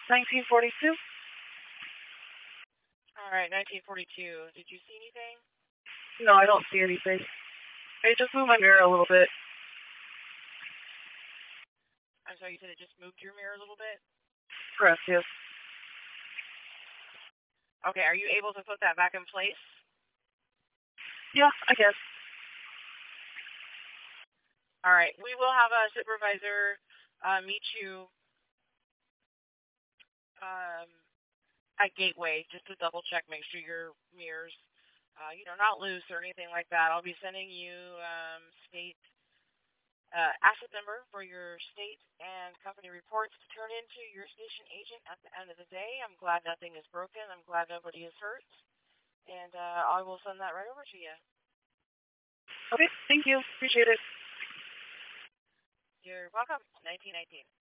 1942. All right, 1942. Did you see anything? No, I don't see anything. I just moved my mirror a little bit. I'm sorry, you said it just moved your mirror a little bit? Correct, yes. Okay, are you able to put that back in place? Yeah, I guess. All right, we will have a supervisor meet you at Gateway just to double check, make sure your mirrors, not loose or anything like that. I'll be sending you state asset number for your state and company reports to turn into your station agent at the end of the day. I'm glad nothing is broken. I'm glad nobody is hurt. And I will send that right over to you. Okay, thank you. Appreciate it. You're welcome. 1919.